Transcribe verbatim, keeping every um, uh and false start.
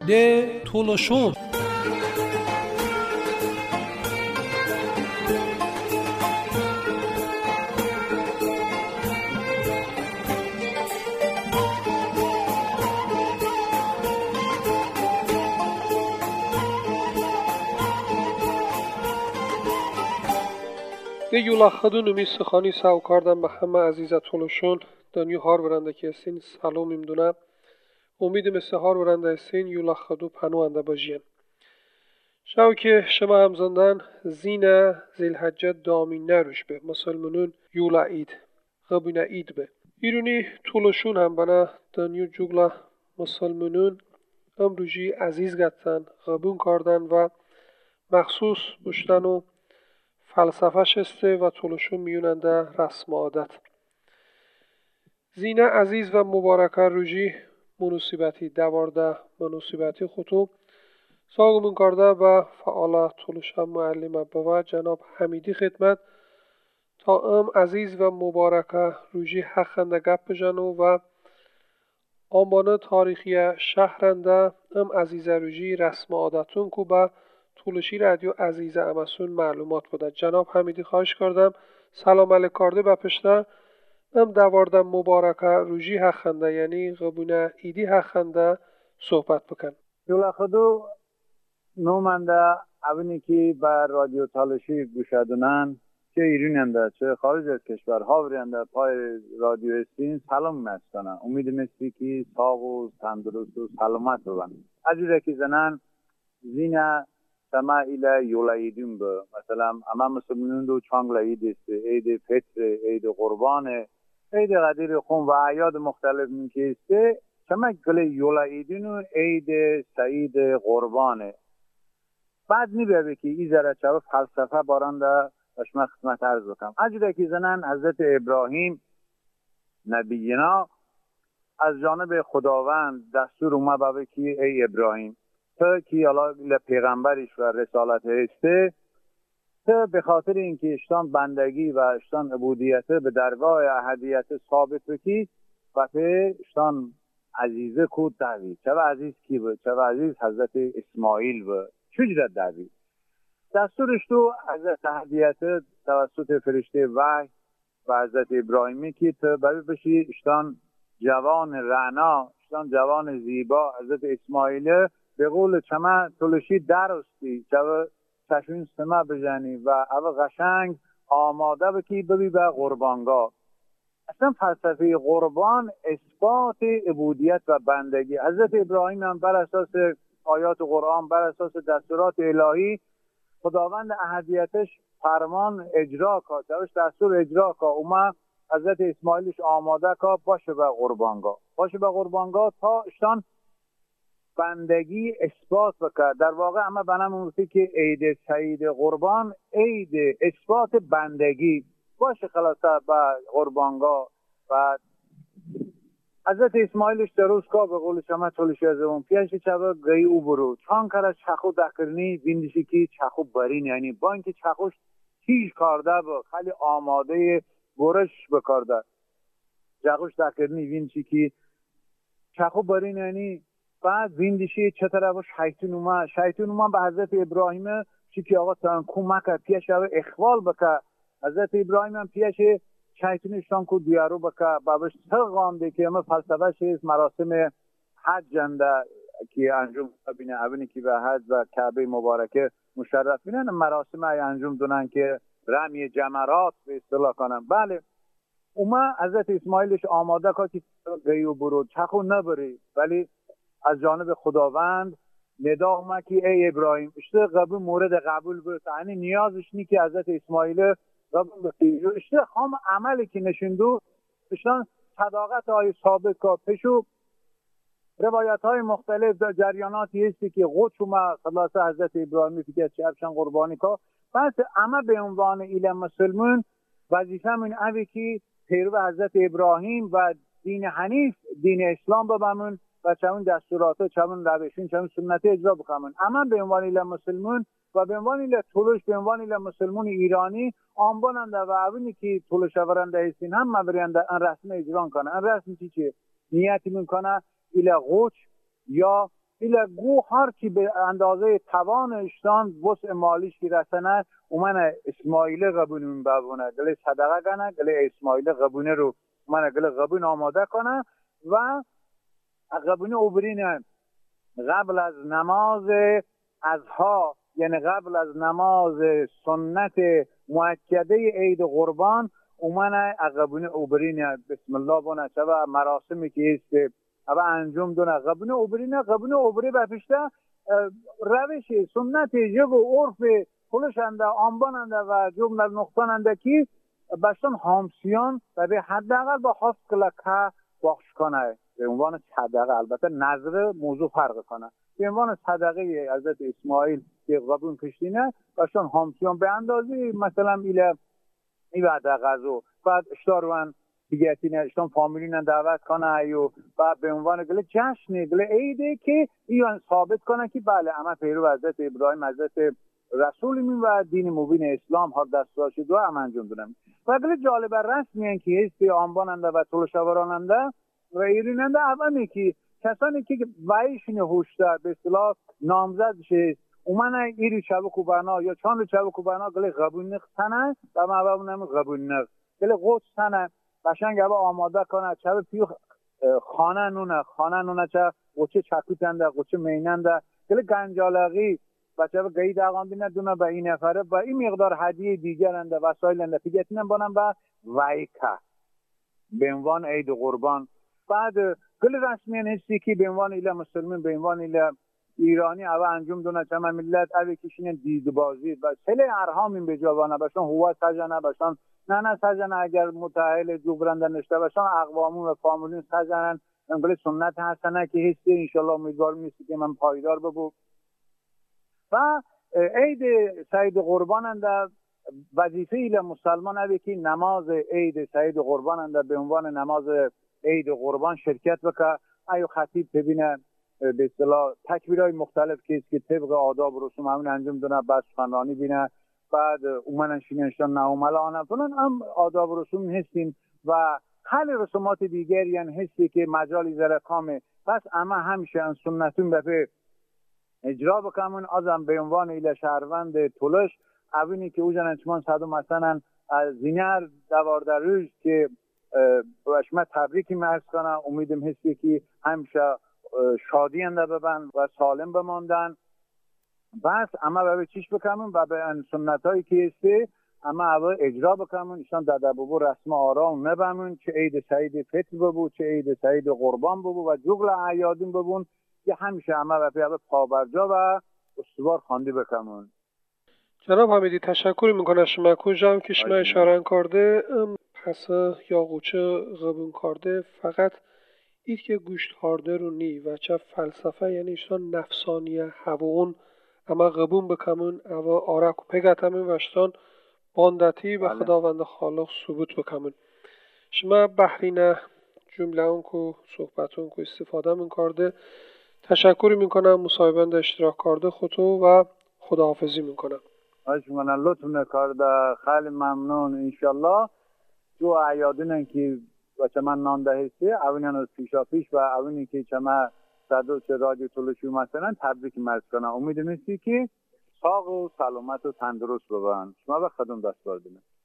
de Tolosho. De yulakhadu numis khani savkardan به همه عزیز تولوشون دنیو هار برنده که سین سلام میمدونم امید مثل هار برنده سین یulakhadu پنوانده باجین شاو که شما همزندن زینه زیلحجه دامین نروش به مسلمانون یولا اید غبونه اید به ایرونی تولوشون هم بنا دنیو جوگلا مسلمانون امروجی عزیز گتن غبون کردن و مخصوص بشتن و فلسفه شسته و تولوشون میوننده رسم عادت زینه عزیز و مبارکه روژی منوسیبتی دوارده منوسیبتی خطوب ساگمون کرده و فعال تولوشم معلم بوا جناب حمیدی خدمت تا ام عزیز و مبارکه روژی حقنده گپ بجنو و آنبانه تاریخی شهرنده ام عزیز روژی رسم عادتون کو به تولوشی رادیو عزیز امسون معلومات بوده جناب حمیدی خواهش کردم سلام علیک کرده و پشته ام دواردم مبارکه روژی حقنده یعنی غبونه ایدی حقنده صحبت بکن یulakhadu نومنده اونی که بر رادیو تالوشی گوشدونن چه ایروننده چه خارج از کشور هاورنده پای رادیو استین سلام میستانه امید مستی که ساق و تندرست و سلامت بودن اجوره که زنن زینه سما ایله یولا ایدیم به مثلا اما مسلمانون دو چانگل اید است اید فطر اید قربان اید قدیر خون و اعیاد مختلف میشه است شما گله یولا ایدین و اید سعید قربانه بعد میبره که این ذره چه فلسفه بارنده شما خدمت عرض بکنم اجوره که زنن حضرت ابراهیم نبینا از جانب خداوند دستور اومد بابه که ای ابراهیم تا که الله پیغمبرش و رسالت هسته تا به خاطر اینکه اشتان بندگی و اشتان عبودیت به درگاه احدیت ثابت بکی و به اشتان عزیزه کود دعوی چه عزیز کی بود چه عزیز حضرت اسماعیل بود چجورت دعوی دستورش تو حضرت احدیت توسط فرشته وحی و حضرت ابراهیمی که تا برای بشی اشتان جوان رعنا اشتان جوان زیبا حضرت اسماعیل به قول چما تولوشی درستی چه چشمین سمه بجنی و او قشنگ آماده بکی ببی به قربانگاه اصلا فلسفه قربان اثبات عبودیت و بندگی حضرت ابراهیم هم بر اساس آیات قرآن بر اساس دستورات الهی خداوند احدیتش فرمان اجرا کا چوش دستور اجرا کا اومد حضرت اسماعیلش آماده کا باشه به قربانگاه باشه به قربانگاه تا اشتان بندگی اثبات بکرد در واقع اما بنام موسی که عید سعید قربان عید اثبات بندگی باشه خلاصه با قربانگاه و حضرت اسماعیلش در روز که به قول شما تولوشی از اون پیش چبا گئی او برو چان کرد چخو دکرنی بیندشی که چخو برین یعنی با اینکه چخوش تیج کرده با خیلی آماده برش بکرده چخوش دکرنی بیندشی که چخو برین یعنی بعد بیندشی چطور باش شیطون اومد شیطون اومد به حضرت ابراهیم چی که آقا تان کمک پیش او اخوال بکر حضرت ابراهیم هم پیش شیطونشان کو دیارو بکر بابش تغامده که همه فلسفه شیست مراسم حج انده که انجام بینه اونی که به حج و کعبه مبارکه مشرف بینن مراسم های انجام دونن که رمی جمرات به اصطلاح کنن بله اومد حضرت اسماعیلش آماده که گیو برو چخو نبری ولی از جانب خداوند ندا اومد که ای ابراهیم اشته قبول مورد قبول بود یعنی نیازش نی که حضرت اسماعیل قبول بکنید اشته هم عملی که نشوندو اشتان صداقت های ثابت که پشو روایت های مختلف در جریاناتی هستی که قدس اومد خلاصه حضرت ابراهیمی که چه افشان قربانی که پس اما به عنوان ایل مسلمون وظیفه من اوی که پیرو حضرت ابراهیم و دین حنیف دین اسلام ببمون و چون دستورات چون روشون چون سنت اجرا بکنن اما به عنوان ایل مسلمون و به عنوان ایل تولوش به عنوان ایل مسلمون ایرانی آنباننده و اونی که تولوش ورنده هستین هم مبرینده ان رسم اجرا کنه ان رسم چی چی نیتی میکنه ایل قوچ یا ایلا گو هر کی به اندازه توان اشتان بس مالیش کی رسنه اومن اسماعیل قبونون بابونه گله صدقه کنه گله اسماعیل قبونه رو اومن گله قبون آماده کنه و قبونه اوبرین قبل از نماز اضحی یعنی قبل از نماز سنت مؤکده عید قربان اومن قبونه اوبرین بسم الله بونه و مراسمی که است اما انجام دونه قبونه اوبرین قبونه اوبری بپیشته روش سنت جب و عرف خلشنده آنباننده و جمله نقطاننده که بشتن همسیان و به حداقل با هفت کلکه بخش کنه به عنوان صدقه. البته نظر موضوع فرق کنه به عنوان صدقه حضرت اسماعیل که قبون کشتینه بشتن همسیان به اندازه مثلا ایله ای بعد غزو بعد اشتاروان دیگه‌تی نشون فامیلین دعوت کنه ایو و به عنوان گله جشن گله عیده که ایوان ثابت کنه که بله اما پیرو حضرت ابراهیم حضرت رسول من و دین مبین اسلام هر دستور شد و هم انجام دادن و گله جالب رسمی که است آنباننده و طلوشوراننده و ایریننده اولی که کسانی که وایشین هوشتر به اصطلاح نامزد شه اومن ایری چابو کوبانا یا چان چابو کوبانا گله قبول نخسنه و ما بابونم قبول نخ گله قوت سنه قشنگ ابا آماده کنه چه پیو خانه نونه خانه نونه چه قوچه چکوتنده قوچه میننده گله گنجالقی بچه با گئی داغاندینه دونه به این نفره با این مقدار هدیه دیگرنده وسایلنده پیگتینم بانم با وایکه به عنوان عید قربان بعد گله رسمی هستی که به عنوان ایله مسلمین به عنوان ایله ایرانی اوه انجام دونه چه ملت اوه کشین دیدبازی و سله ارهامین به جوانه باشن هوا سجنه باشن نه نه سجنه اگر متعهل جبرنده نشته باشن اقوامون و فامولین سجنن انگلی سنت هستنه که هستی انشالله امیدوار میستی که من پایدار ببو و عید سعید قرباننده وظیفه ایل مسلمان اوه که نماز عید سعید قرباننده به عنوان نماز عید قربان شرکت بکه ایو خطیب ببینه به اصطلاح تکبیرهای مختلف که است که طبق آداب و رسوم همین انجام دونه بس سخنرانی بینه بعد اومنن شینشتان نوملانه فلان هم آداب و رسوم هستیم و خیلی رسومات دیگری یعنی هستی که مجالی زره کامه پس اما همیشه ان سنتون بپه اجرا بکنمون ازم به عنوان ایل شهروند طولش اوینی که اوجن انچمان صدو مثلا از زینر دوارده روز که باشمه تبریکی مرز کنه امیدم هستی که همیشه شادی انده ببن و سالم بماندن بس اما به چیش بکنم و به سنت هایی که هستی اما اول اجرا بکنم ایشان داده ببو رسم آرام نبمون چه عید سعید فطر ببو چه عید سعید قربان ببو و جغل اعیادین ببون که همیشه اما به پیابه پابرجا و استوار خواندی بکنم. جناب حمیدی تشکر میکنم شما کجام که شما اشاره کرده پس یا قوچه قبون کرده فقط اید که گوشت خارده رو نی و چه فلسفه یعنی ایشان نفسانیه هوون اما قبون بکمون اما آرک و پگتمون وشتان باندتی و خداوند خالق ثبوت بکمون شما بحرین جمله اون که صحبت اون که استفاده من کرده تشکر میکنم مصاحبند اشتراک کرده خودتو و خداحافظی میکنم اشمانا لطف نکرده خیلی ممنون انشالله جو عیادینن که و چه من نانده هستی اونیان از پیشا پیش و اونی که چه من صدو چه رادیو طولشی مثلا تبریک مرز کنم امید میستی که ساق و سلامت و تندرست ببن شما به خدم دست باردینه